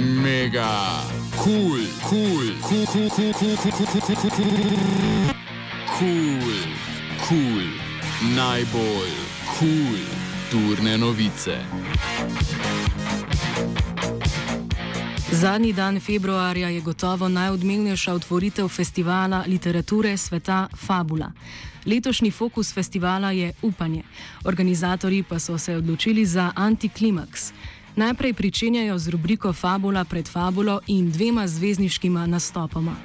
Mega, cool, najbolj cool turne novice. Zadnji dan februarja je gotovo najodmevnejša otvoritev festivala literature sveta Fabula. Letošnji fokus festivala je upanje. Organizatorji pa so se odločili za antiklimaks. Najprej pričenjajo z rubriko Fabula pred fabulo in 2 zvezdniškima nastopoma.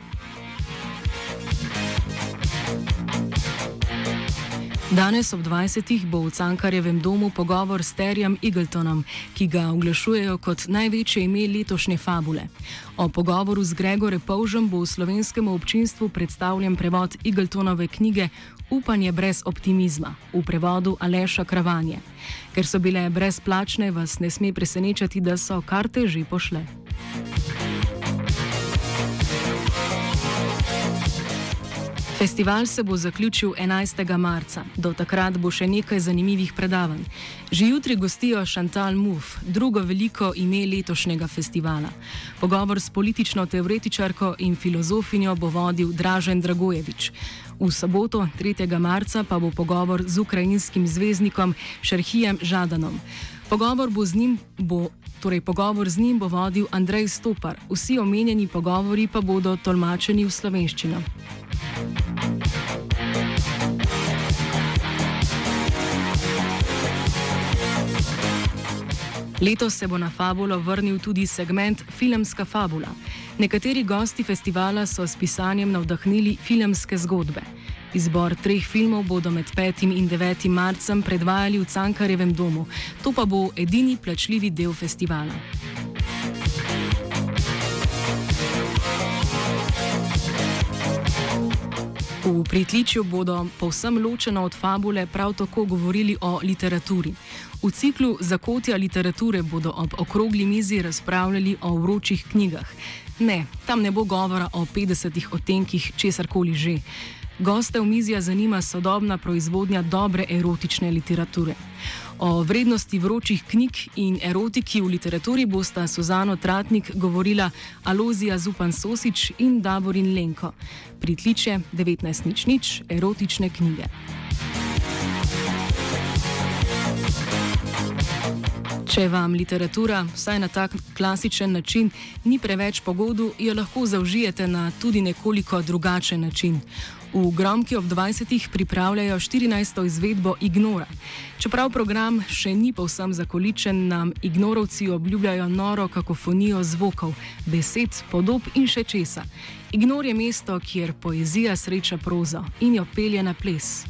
Danes ob 20. bo v Cankarjevem domu pogovor s Terjem Eagletonom, ki ga oglašujejo kot največje ime letošnje Fabule. O pogovoru z Gregorjem Repovžem bo v slovenskemu občinstvu predstavljen prevod Eagletonove knjige Upanje brez optimizma, v prevodu Aleša Kravanje. Ker so bile brezplačne, vas ne sme presenečati, da so karte že pošle. Festival se bo zaključil 11. marca. Do takrat bo še nekaj zanimivih predavanj. Že jutri gostijo Chantal Mouffe, drugo veliko ime letošnjega festivala. Pogovor s politično teoretičarko in filozofinjo bo vodil Dražen Dragojevič. V soboto, 3. marca, pa bo pogovor z ukrajinskim zvezdnikom Šerhijem Žadanom. Pogovor z njim bo vodil Andrej Stopar. Vsi omenjeni pogovori pa bodo tolmačeni v slovenščino. Letos se bo na Fabulo vrnil tudi segment Filmska fabula. Nekateri gosti festivala so s pisanjem navdahnili filmske zgodbe. Izbor 3 filmov bodo med 5. in 9. marcem predvajali v Cankarjevem domu. To pa bo edini plačljivi del festivala. V pritličju bodo povsem ločeno od Fabule prav tako govorili o literaturi. V ciklu Zakotja literature bodo ob okrogli mizi razpravljali o vročih knjigah. Ne, tam ne bo govora o 50 odtenkih česarkoli že. Goste omizja zanima sodobna proizvodnja dobre erotične literature. O vrednosti vročih knjig in erotiki v literaturi bosta Suzano Tratnik govorila Alozija Zupan Sosič in Davorin Lenko. Pritličje 19.00 erotične knjige. Če vam literatura, vsaj na tak klasičen način, ni preveč pogodu, jo lahko zaužijete na tudi nekoliko drugačen način. V Gromki ob 20. pripravljajo 14. izvedbo Ignora. Čeprav program še ni povsem zakoličen, nam ignorovci obljubljajo noro kakofonijo zvokov, besed, podob in še česa. Ignor je mesto, kjer poezija sreča prozo in jo pelje na ples.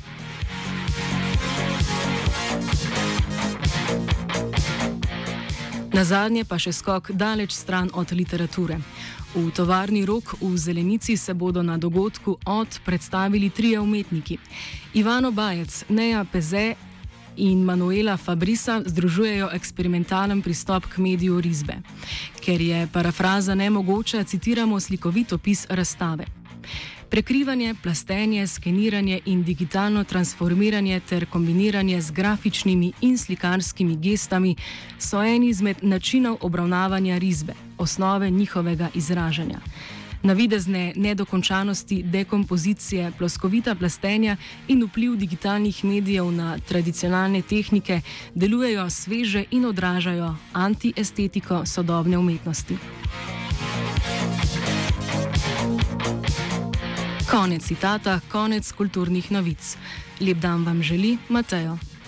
Nazadnje pa še skok daleč stran od literature. V tovarni Rok v Zelenici se bodo na dogodku predstavili 3 umetniki. Ivano Bajec, Neja Peze in Manuela Fabrisa združujejo eksperimentalen pristop k mediju risbe. Ker je parafraza nemogoča, citiramo slikovit opis razstave. Prekrivanje, plastenje, skeniranje in digitalno transformiranje ter kombiniranje z grafičnimi in slikarskimi gestami so eni izmed načinov obravnavanja risbe, osnove njihovega izražanja. Navidezne nedokončanosti, dekompozicije, ploskovita plastenja in vpliv digitalnih medijev na tradicionalne tehnike delujejo sveže in odražajo antiestetiko sodobne umetnosti. Konec citata, konec kulturnih novic. Lep dan vam želi Matejo.